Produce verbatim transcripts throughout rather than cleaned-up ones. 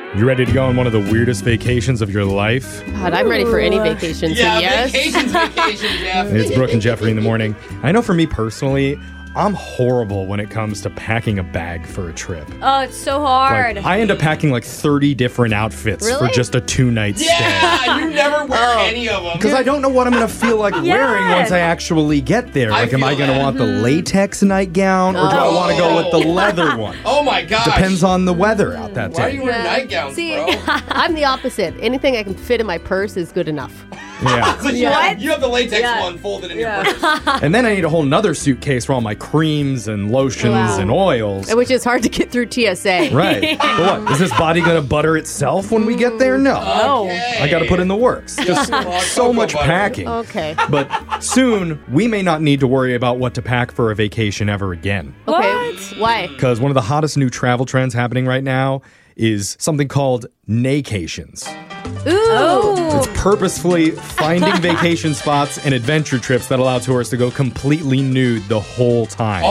You ready to go on one of the weirdest vacations of your life? God, I'm ready for any vacation, so Yeah, yes. vacation's vacation, Jeff. It's Brooke and Jeffrey in the morning. I know for me personally, I'm horrible when it comes to packing a bag for a trip. Oh, it's so hard. Like, I end up packing like thirty different outfits Really? for just a two-night stay. Yeah, you never wear Oh. any of them. Because I don't know what I'm going to feel like wearing Yes. once I actually get there. I Like, am I feel going to that. want the latex nightgown or do I Oh. want to go with the leather one? Oh my gosh. Depends on the weather out that Why day. do you wear nightgowns, See, bro? I'm the opposite. Anything I can fit in my purse is good enough. Yeah. So you, What? have, you have the latex Yeah. one folded in Yeah. your purse. And then I need a whole nother suitcase for all my creams and lotions Wow. and oils. Which is hard to get through T S A. Right. But what? Is this body going to butter itself when we get there? No. Oh. Okay. I got to put in the works. Just Well, so cocoa much butter. packing. Okay. But soon, we may not need to worry about what to pack for a vacation ever again. Okay. Why? Because one of the hottest new travel trends happening right now is something called naycations. Ooh. It's purposefully finding vacation spots and adventure trips that allow tourists to go completely nude the whole time.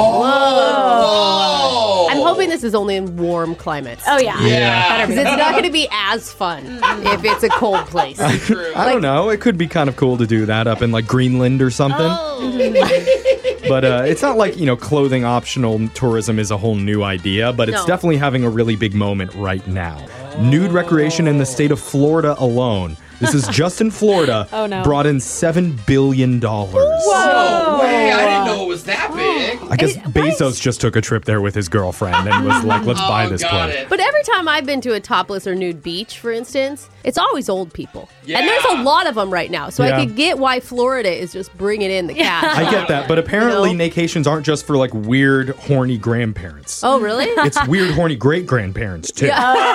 Oh. I'm hoping this is only in warm climates. Oh, yeah. Yeah. Because it's not going to be as fun if it's a cold place. True. I don't know. It could be kind of cool to do that up in like Greenland or something. But uh, it's not like, you know, clothing optional tourism is a whole new idea, but it's No. definitely having a really big moment right now. Nude recreation in the state of Florida alone. This is just in Florida. Oh, no. Brought in seven billion dollars. No way. I didn't know it was that big. I guess Bezos just took a trip there with his girlfriend and was like, let's buy Oh, this got place. it. But every time I've been to a topless or nude beach, for instance, it's always old people. And there's Yeah. a lot of them right now. So Yeah. I could get why Florida is just bringing in the cash. I get that, but apparently You know? naycations aren't just for like weird, horny grandparents. Oh, really? It's weird, horny great grandparents too.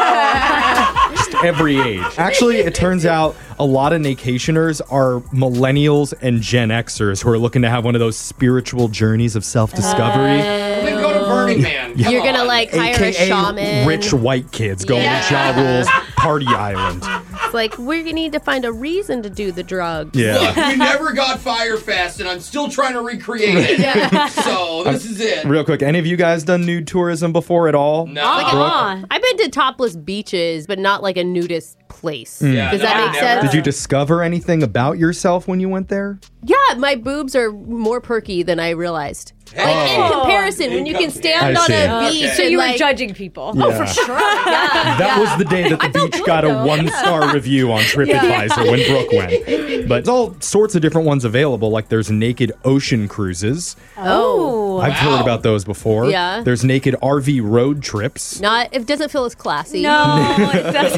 Just every age. Actually, it turns out a lot of naycationers are millennials and Gen Xers who are looking to have one of those spiritual journeys of self-discovery. Then go to Burning Man. Come You're going to on. like hire A a K A shaman. rich white kids going Yeah. to Ja Rule's party island. It's like, we're going to need to find a reason to do the drugs. Yeah. Look, we never got Firefest, and I'm still trying to recreate it. So this is it. Real quick, any of you guys done nude tourism before at all? No. Uh-uh. I've been to topless beaches, but not like a nudist place. Yeah, Does no, that I've make never. sense? Did you discover anything about yourself when you went there? Yeah, my boobs are more perky than I realized. Like in Oh. comparison, when you can stand I on see. a Okay. beach, So and you were like, judging people. Yeah. Oh, for sure. Yeah. That was the day that the felt beach good, got a though. one-star review on TripAdvisor when Brooke went. But there's all sorts of different ones available. Like there's naked ocean cruises. Oh. I've Wow. heard about those before. Yeah. There's naked R V road trips. Not, it doesn't feel as classy. No, it doesn't.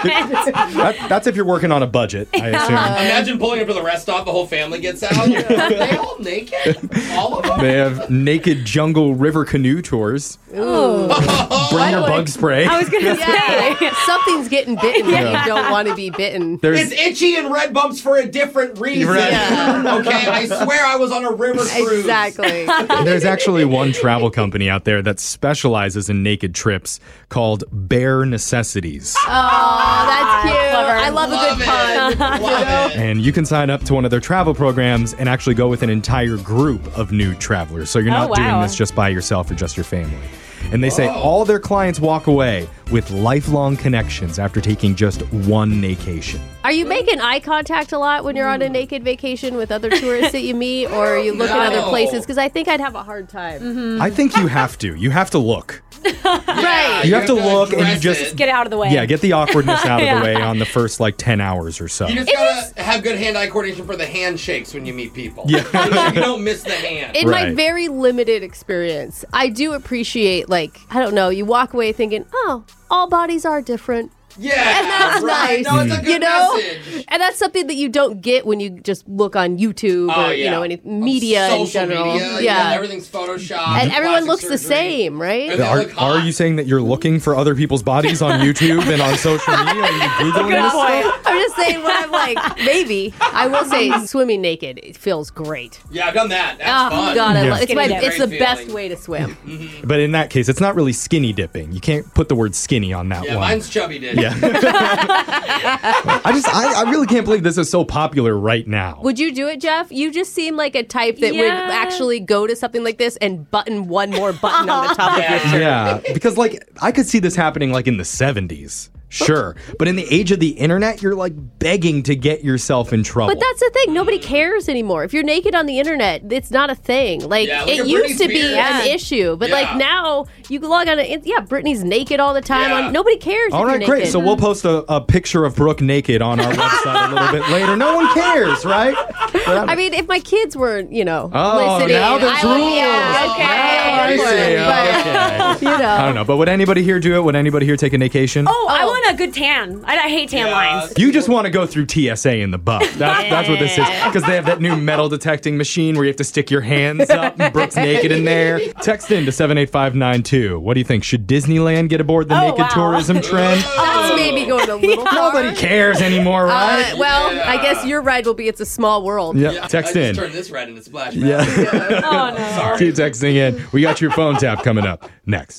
That, that's if you're working on a budget, I assume. Imagine pulling up to the rest stop, the whole family gets out. Are they all naked? All of them? They have naked jungle river canoe tours. Ooh. Bring your would- bug spray. I was gonna Yeah. say. Something's getting bitten when you don't want to be bitten. There's It's itchy and red bumps for a different reason. Right. Yeah. Okay, I swear I was on a river cruise. Exactly. There's actually one travel company out there that specializes in naked trips called Bare Necessities. Oh, that's cute. Clever. I love, Love a good pun. it. Love it. And you can sign up to one of their travel programs and actually go with an entire group of nude travelers. So you're Oh, not doing wow. this just by yourself or just your family. And they say Whoa. all their clients walk away with lifelong connections after taking just one vacation. Are you making eye contact a lot when you're on a naked vacation with other tourists that you meet, or are you looking at other No. places? Because I think I'd have a hard time. Mm-hmm. I think you have to. You have to look. Yeah, You have to look and you address just- it. Get out of the way. Yeah, get the awkwardness out of Yeah. the way on the first like ten hours or so. You just gotta have good hand-eye coordination for the handshakes when you meet people. Yeah. Make sure you don't miss the hand. In my Right. very limited experience, I do appreciate, like, I don't know, you walk away thinking, oh, all bodies are different. Yeah, And that's right. nice. No, it's a good You know? message. And that's something that you don't get when you just look on YouTube Oh, or, you yeah. know, any media Social in general. Media, yeah. everything's photoshopped. And everyone plastic looks the surgery. same, right? And they Are, look hot. are you saying that you're looking for other people's bodies on YouTube and on social media? Are you Googling Good this? point. I'm just saying when I'm like, maybe. I will say swimming naked, it feels great. Yeah, I've done that. That's Oh, fun. God, I Yeah. love, it's, my, Skinny dip. it's the Great best feeling. way to swim. But in that case, it's not really skinny dipping. You can't put the word skinny on that Yeah, one. mine's chubby dick. Yeah. I just, I, I really can't believe this is so popular right now. Would you do it, Jeff? You just seem like a type that would Yeah. actually go to something like this and button one more button on the top of your Yeah. shirt. Yeah, because like I could see this happening like in the seventies. Sure. But in the age of the internet, you're like begging to get yourself in trouble. But that's the thing. Nobody cares anymore. If you're naked on the internet, it's not a thing. Like, Yeah, look it at used Britney to be Spears. an issue. But, Yeah. like, now you can log on to, yeah, Britney's naked all the time. Yeah. On, nobody cares All if right, you're great. naked. So we'll post a, a picture of Brooke naked on our website a little bit later. No one cares, right? But I'm- I mean, if my kids weren't, you know, Oh, listening, now there's I would, rules. yeah, okay, Now I go for see. it. But, Okay. you know. I don't know, but would anybody here do it? Would anybody here take a vacation? Oh, I Oh. want a good tan. I, I hate tan Yeah. lines. You just want to go through T S A in the butt. That's, that's what this is. Because they have that new metal detecting machine where you have to stick your hands up and Brooke's naked in there. Text in to seven eight five nine two. What do you think? Should Disneyland get aboard the Oh, naked wow. tourism trend? That's maybe going a little far. Nobody cares anymore, Uh, right? well, Yeah. I guess your ride will be it's a small world. Yeah, Yeah, text I in. just turned this right into Splash Yeah. Mountain. Oh, no. Keep texting in. We got your phone tap coming up next.